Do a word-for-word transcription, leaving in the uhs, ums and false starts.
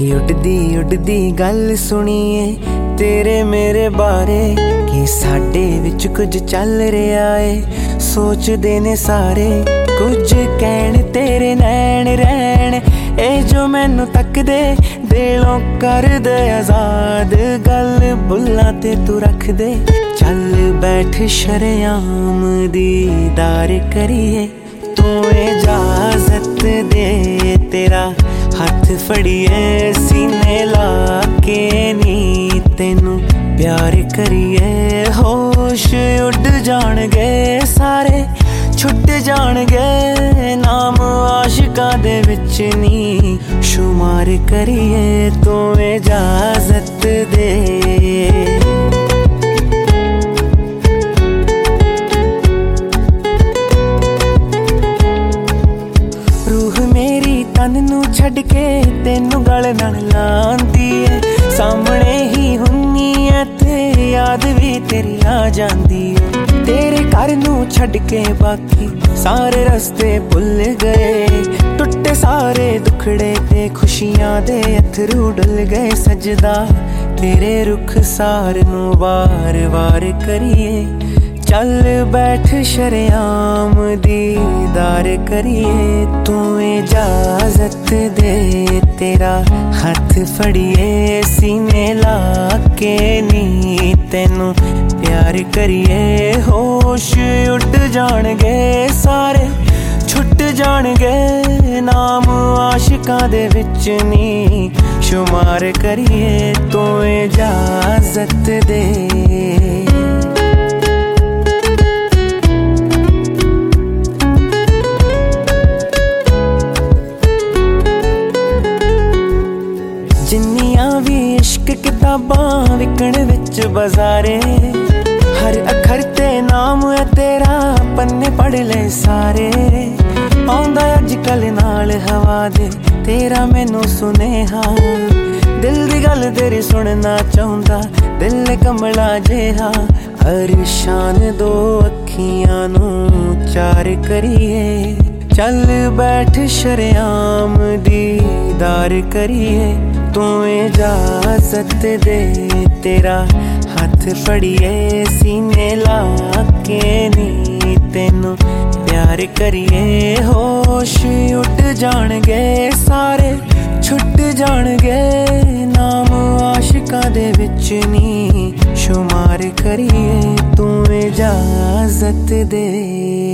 उड़दी उड़दी गल सुनिए तेरे मेरे बारे कि साडे विच कुछ चल रहा है। सोचदे ने सारे कुछ कहण तेरे नैन रैन, ए जो मैनू तकदे दिलों कर दे आजाद। गल बुल्लां ते तू रख दे, चल बैठ शरेआम दीदार करिए। तू इजाजत दे तेरा हथ फड़िए, सीने ला के नी तेनू प्यार करिए। होश उड़ जाणगे सारे छुट जाणगे, नाम आशिकां दे विच नी शुमार करिए। तू इजाजत दे। तन नू छड़ के तेनू गल नाल लांदी है, सामने ही हुन्नी है ते याद भी तेरी आ जांदी है। तेरे घर नू छड़ के बाकी सारे रस्ते भुल गए, टुटे सारे दुखड़े ते खुशियां दे अथरू डुल गए। सजदा तेरे रुख सार नू वार वार करिए, चल बैठ शरेआम दीदार करिए। तू इजाजत दे तेरा हथ फड़िए, सीने ला के नी तेनू प्यार करिए। होश उड़ जाणगे सारे छुट जाणगे, नाम आशिकां दे विच नी शुमार करिए। तू इजाजत दे। जिन्नियां भी इश्क किताबां विकण विच बाजारे, हर अखर ते नाम है तेरा, पन्ने पढ़ ले सारे। आउंदा अजकल नाल हवा दे तेरा मैनू सुनेहा, दिल दी गल तेरी सुनना चाहुंदा दिल कमला जेहा। अरशान दो अखियां नू चार करिए, चल बैठ शरेआम दीदार करिए। तू इजाजत दे तेरा हथ फड़िए, सीने ला के नी तेनू प्यार करिए। होश उड़ जाणगे सारे छुट जाणगे, नाम आशिकां दे विच नी शुमार करिए। तू इजाजत दे।